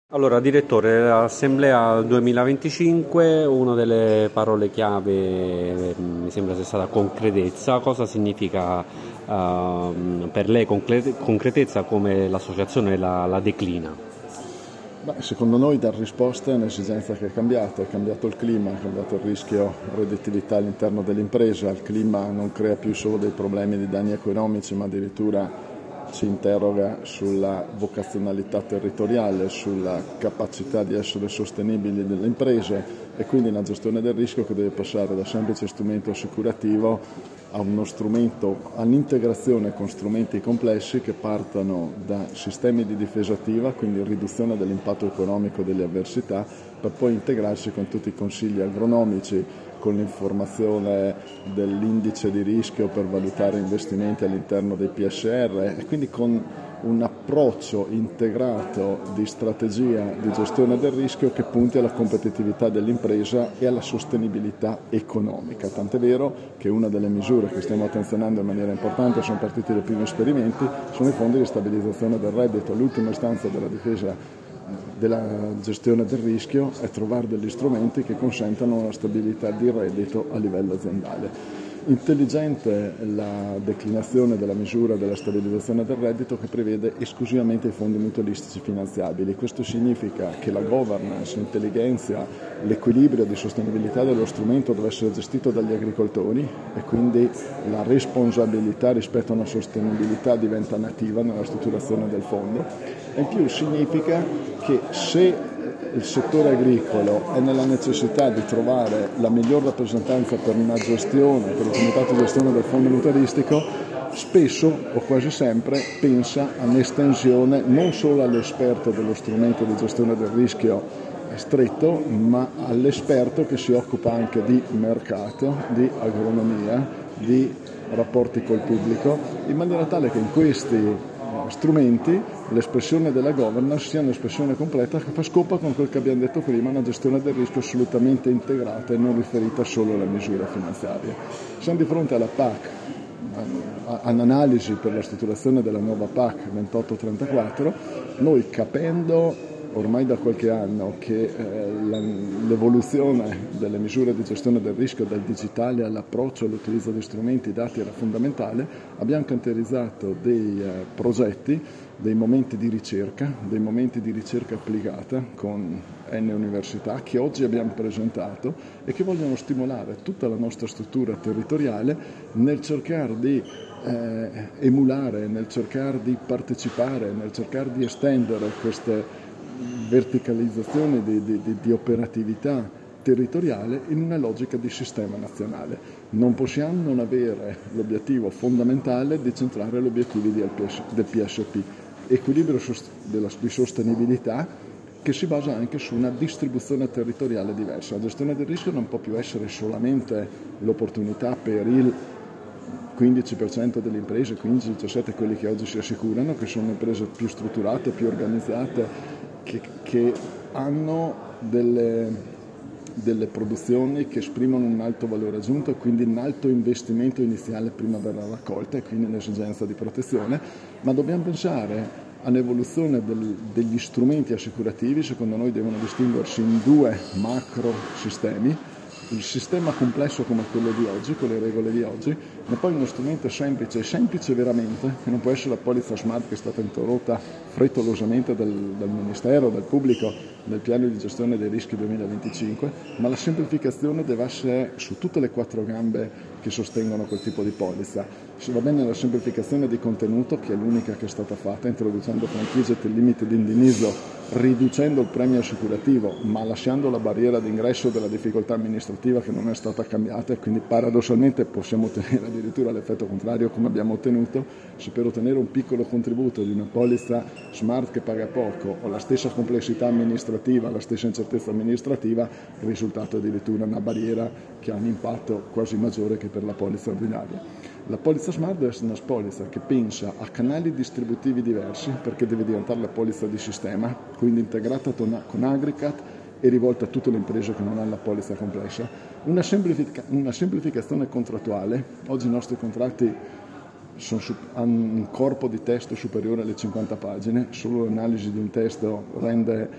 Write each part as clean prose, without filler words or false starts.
Allora, direttore, l'Assemblea 2025, una delle parole chiave mi sembra sia stata concretezza. Cosa significa per lei concretezza, come l'associazione la declina? Secondo noi dar risposta è un'esigenza che è cambiato il clima, è cambiato il rischio redditività all'interno dell'impresa, il clima non crea più solo dei problemi di danni economici, ma addirittura ci interroga sulla vocazionalità territoriale, sulla capacità di essere sostenibili delle imprese e quindi una gestione del rischio che deve passare da semplice strumento assicurativo a uno strumento, all'integrazione con strumenti complessi che partano da sistemi di difesa attiva, quindi riduzione dell'impatto economico delle avversità, per poi integrarsi con tutti i consigli agronomici, con l'informazione dell'indice di rischio per valutare investimenti all'interno dei PSR e quindi con un approccio integrato di strategia di gestione del rischio che punti alla competitività dell'impresa e alla sostenibilità economica. Tant'è vero che una delle misure che stiamo attenzionando in maniera importante, sono partiti dai primi esperimenti, sono i fondi di stabilizzazione del reddito. L'ultima istanza della difesa della gestione del rischio è trovare degli strumenti che consentano una stabilità di reddito a livello aziendale. Intelligente la declinazione della misura della stabilizzazione del reddito che prevede esclusivamente i fondi mutualistici finanziabili. Questo significa che la governance, l'intelligenza, l'equilibrio di sostenibilità dello strumento deve essere gestito dagli agricoltori e quindi la responsabilità rispetto a una sostenibilità diventa nativa nella strutturazione del fondo. E in più significa che se il settore agricolo è nella necessità di trovare la miglior rappresentanza per una gestione, per il comitato di gestione del fondo mutualistico, spesso o quasi sempre pensa all'estensione non solo all'esperto dello strumento di gestione del rischio stretto, ma all'esperto che si occupa anche di mercato, di agronomia, di rapporti col pubblico, in maniera tale che in questi strumenti l'espressione della governance sia un'espressione completa che fa scopa con quel che abbiamo detto prima, una gestione del rischio assolutamente integrata e non riferita solo alle misure finanziarie. Siamo di fronte alla PAC, all'analisi per la strutturazione della nuova PAC 28-34, noi capendo ormai da qualche anno che l'evoluzione delle misure di gestione del rischio dal digitale all'approccio all'utilizzo di strumenti dati era fondamentale, abbiamo caratterizzato dei progetti, dei momenti di ricerca applicata con N università che oggi abbiamo presentato e che vogliono stimolare tutta la nostra struttura territoriale nel cercare di emulare, nel cercare di partecipare, nel cercare di estendere queste verticalizzazione di operatività territoriale in una logica di sistema nazionale. Non possiamo non avere l'obiettivo fondamentale di centrare gli obiettivi del PSP, equilibrio di sostenibilità che si basa anche su una distribuzione territoriale diversa. La gestione del rischio non può più essere solamente l'opportunità per il 15% delle imprese, 15-17 quelli che oggi si assicurano, che sono imprese più strutturate, più organizzate, che hanno delle produzioni che esprimono un alto valore aggiunto e quindi un alto investimento iniziale prima della raccolta e quindi un'esigenza di protezione, ma dobbiamo pensare all'evoluzione degli strumenti assicurativi. Secondo noi devono distinguersi in due macro sistemi: il sistema complesso come quello di oggi, con le regole di oggi, ma poi uno strumento semplice veramente, che non può essere la polizza smart che è stata introdotta frettolosamente dal Ministero, dal pubblico, nel piano di gestione dei rischi 2025, ma la semplificazione deve essere su tutte le quattro gambe che sostengono quel tipo di polizza. Se va bene la semplificazione di contenuto, che è l'unica che è stata fatta, introducendo franchigie e limiti di indennizzo, riducendo il premio assicurativo, ma lasciando la barriera d'ingresso della difficoltà amministrativa che non è stata cambiata, e quindi paradossalmente possiamo ottenere addirittura l'effetto contrario come abbiamo ottenuto se per ottenere un piccolo contributo di una polizza smart che paga poco o la stessa complessità amministrativa, la stessa incertezza amministrativa, il risultato è addirittura una barriera che ha un impatto quasi maggiore che per la polizza ordinaria. La polizza smart deve essere una polizza che pensa a canali distributivi diversi, perché deve diventare la polizza di sistema, quindi integrata con Agricat e rivolta a tutte le imprese che non hanno la polizza complessa. Una semplificazione contrattuale. Oggi i nostri contratti hanno un corpo di testo superiore alle 50 pagine, solo l'analisi di un testo rende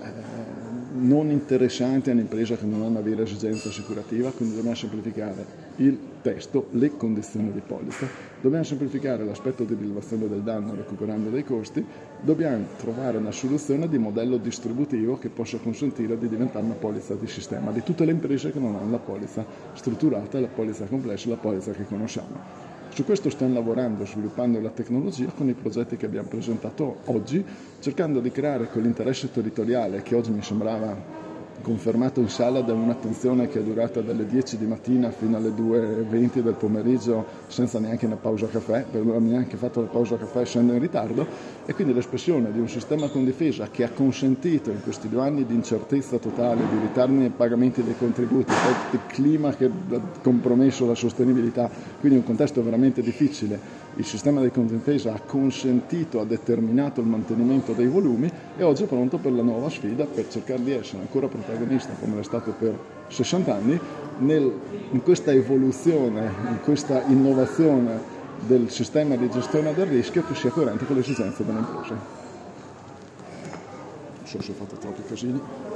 non interessanti all'impresa che non ha una vera esigenza assicurativa, quindi dobbiamo semplificare il testo, le condizioni di polizza, dobbiamo semplificare l'aspetto di rilevazione del danno recuperando dei costi, dobbiamo trovare una soluzione di modello distributivo che possa consentire di diventare una polizza di sistema di tutte le imprese che non hanno la polizza strutturata, la polizza complessa, la polizza che conosciamo. Su questo stiamo lavorando, sviluppando la tecnologia con i progetti che abbiamo presentato oggi, cercando di creare quell'interesse territoriale che oggi mi sembrava confermato in sala da un'attenzione che è durata dalle 10 di mattina fino alle 2:20 del pomeriggio senza neanche una pausa caffè, per non abbiamo neanche fatto la pausa caffè essendo in ritardo, e quindi l'espressione di un sistema con difesa che ha consentito in questi 2 anni di incertezza totale, di ritardi nei pagamenti dei contributi, il clima che ha compromesso la sostenibilità, quindi un contesto veramente difficile. Il sistema di difesa ha consentito, ha determinato il mantenimento dei volumi e oggi è pronto per la nuova sfida, per cercare di essere ancora protagonista come l'è stato per 60 anni in questa evoluzione, in questa innovazione del sistema di gestione del rischio che sia coerente con le esigenze delle imprese. Non so se ho fatto troppi casini.